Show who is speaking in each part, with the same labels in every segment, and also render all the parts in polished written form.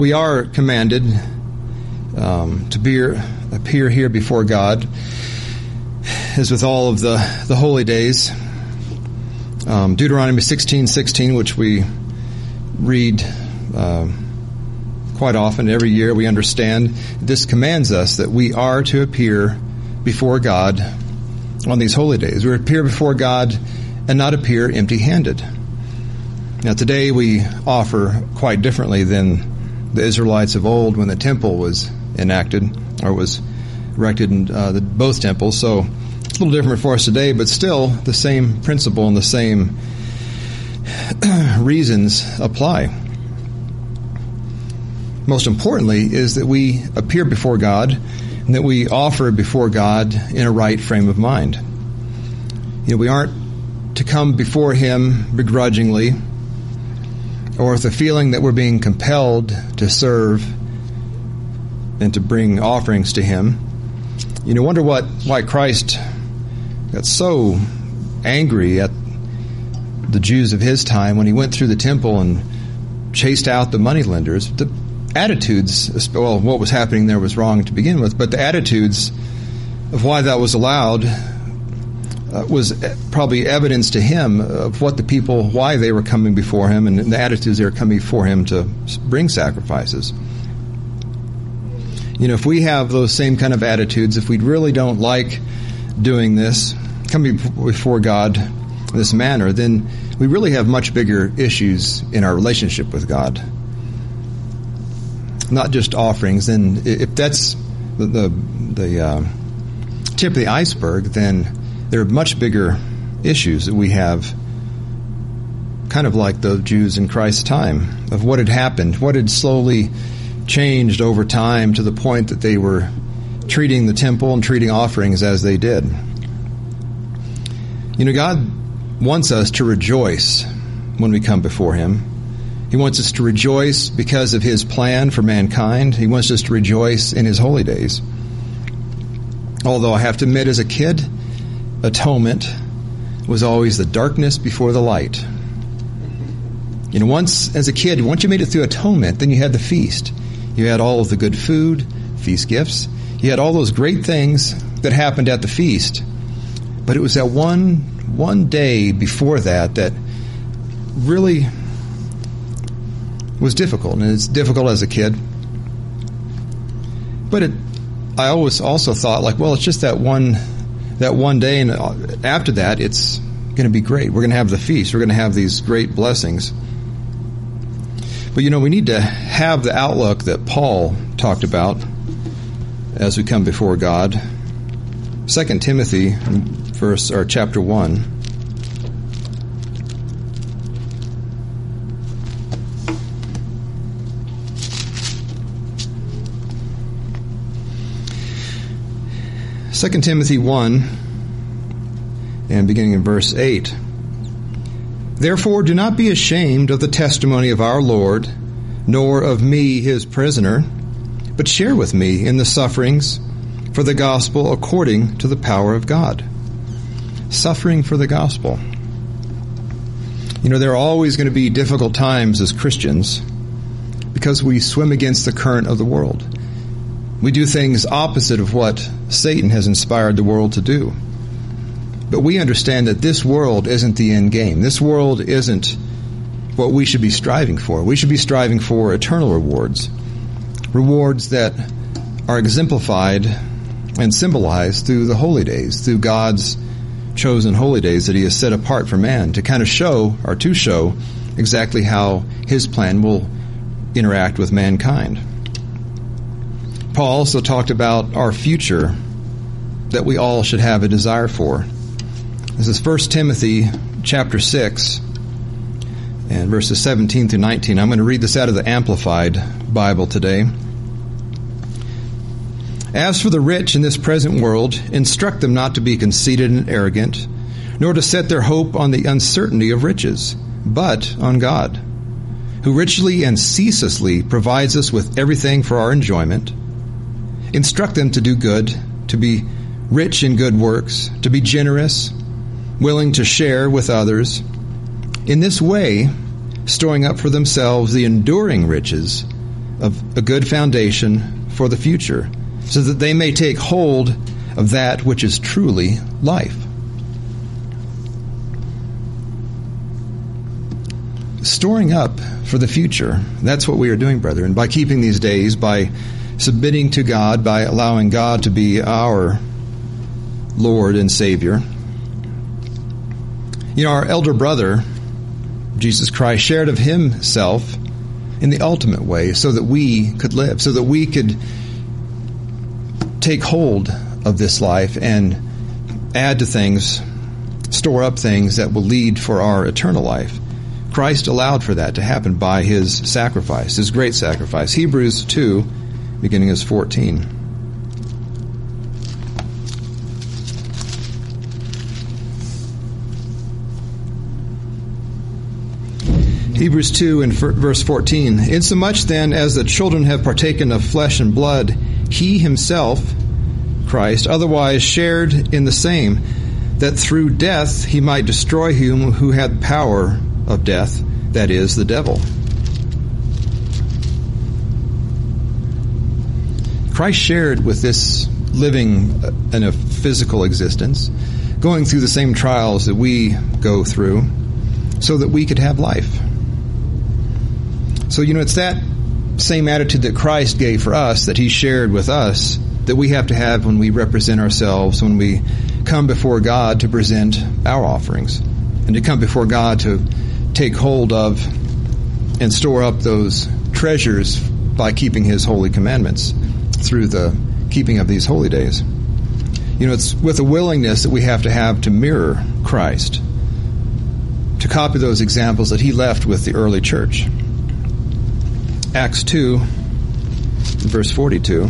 Speaker 1: We are commanded to appear here before God, as with all of the holy days. Deuteronomy 16:16, which we read quite often, every year we understand, this commands us that we are to appear before God on these holy days. We appear before God and not appear empty-handed. Now today we offer quite differently than the Israelites of old when the temple was enacted, or was erected in both temples. So it's a little different for us today, but still the same principle and the same reasons apply. Most importantly is that we appear before God and that we offer before God in a right frame of mind. We aren't to come before Him begrudgingly or with the feeling that we're being compelled to serve and to bring offerings to Him. Wonder why Christ got so angry at the Jews of His time when He went through the temple and chased out the moneylenders. The attitudes, well, what was happening there was wrong to begin with, but the attitudes of why that was allowed was probably evidence to Him of what the people, why they were coming before Him, and the attitudes they were coming before Him to bring sacrifices. If we have those same kind of attitudes, if we really don't like doing this, coming before God in this manner, then we really have much bigger issues in our relationship with God. Not just offerings. And if that's the tip of the iceberg, then there are much bigger issues that we have, kind of like the Jews in Christ's time, of what had happened, what had slowly changed over time to the point that they were treating the temple and treating offerings as they did. God wants us to rejoice when we come before Him. He wants us to rejoice because of His plan for mankind. He wants us to rejoice in His holy days. Although I have to admit, as a kid, atonement was always the darkness before the light. Once as a kid, once you made it through atonement, then you had the feast. You had all of the good food, feast gifts. You had all those great things that happened at the feast. But it was that one day before that really was difficult, and it's difficult as a kid. But I always also thought, it's just that one day, and after that, it's going to be great. We're going to have the feast. We're going to have these great blessings. But we need to have the outlook that Paul talked about as we come before God. 2 Timothy, chapter 1. Second Timothy 1, and beginning in verse 8. Therefore do not be ashamed of the testimony of our Lord, nor of me his prisoner, but share with me in the sufferings for the gospel according to the power of God. Suffering for the gospel. There are always going to be difficult times as Christians because we swim against the current of the world. We do things opposite of what Satan has inspired the world to do. But we understand that this world isn't the end game. This world isn't what we should be striving for. We should be striving for eternal rewards. Rewards that are exemplified and symbolized through the holy days, through God's chosen holy days that He has set apart for man to kind of show exactly how His plan will interact with mankind. Paul also talked about our future that we all should have a desire for. This is 1 Timothy chapter 6 and verses 17 through 19. I'm going to read this out of the Amplified Bible today. As for the rich in this present world, instruct them not to be conceited and arrogant, nor to set their hope on the uncertainty of riches, but on God, who richly and ceaselessly provides us with everything for our enjoyment. Instruct them to do good, to be rich in good works, to be generous, willing to share with others. In this way, storing up for themselves the enduring riches of a good foundation for the future, so that they may take hold of that which is truly life. Storing up for the future, that's what we are doing, brethren, by keeping these days, by submitting to God, by allowing God to be our Lord and Savior. You know, our elder brother, Jesus Christ, shared of himself in the ultimate way so that we could live, so that we could take hold of this life and add to things, store up things that will lead for our eternal life. Christ allowed for that to happen by his sacrifice, his great sacrifice. Hebrews 2, beginning as 14. Hebrews 2 and verse 14. Insomuch then as the children have partaken of flesh and blood, he himself, Christ, otherwise shared in the same, that through death he might destroy him who had power of death, that is, the devil. Christ shared with this living in a physical existence, going through the same trials that we go through, so that we could have life. So, you know, it's that same attitude that Christ gave for us, that he shared with us, that we have to have when we represent ourselves, when we come before God to present our offerings, and to come before God to take hold of and store up those treasures by keeping his holy commandments through the keeping of these holy days. You know, it's with a willingness that we have to mirror Christ, to copy those examples that he left with the early church. Acts 2, verse 42.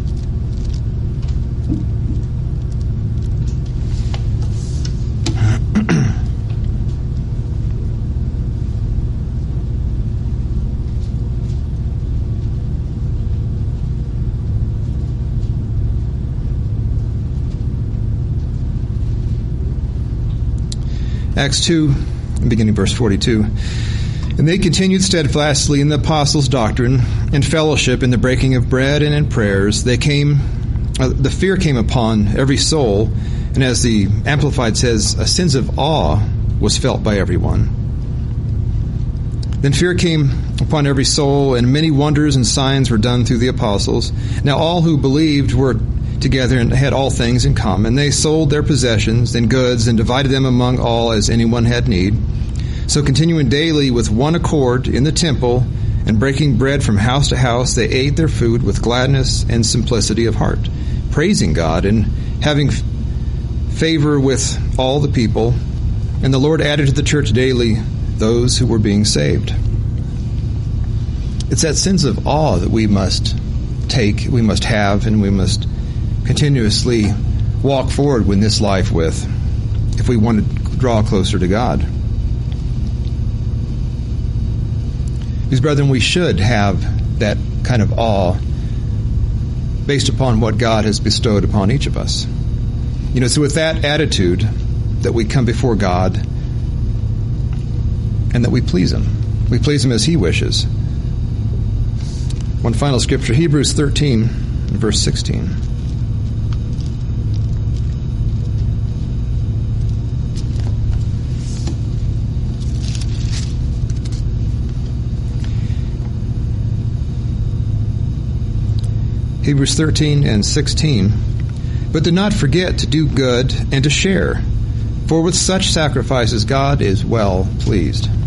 Speaker 1: Acts 2, beginning verse 42. And they continued steadfastly in the apostles' doctrine and fellowship, in the breaking of bread and in prayers. The fear came upon every soul, and as the Amplified says, a sense of awe was felt by everyone. Then fear came upon every soul, and many wonders and signs were done through the apostles. Now all who believed were together and had all things in common. They sold their possessions and goods and divided them among all as anyone had need. So continuing daily with one accord in the temple and breaking bread from house to house, they ate their food with gladness and simplicity of heart, praising God and having favor with all the people. And the Lord added to the church daily those who were being saved. It's that sense of awe that we must take, we must have, and we must continuously walk forward in this life with, if we want to draw closer to God. Because, brethren, we should have that kind of awe based upon what God has bestowed upon each of us. You know, so with that attitude that we come before God and that we please him. We please him as he wishes. One final scripture, Hebrews 13, verse 16. Hebrews 13 and 16. But do not forget to do good and to share, for with such sacrifices God is well pleased.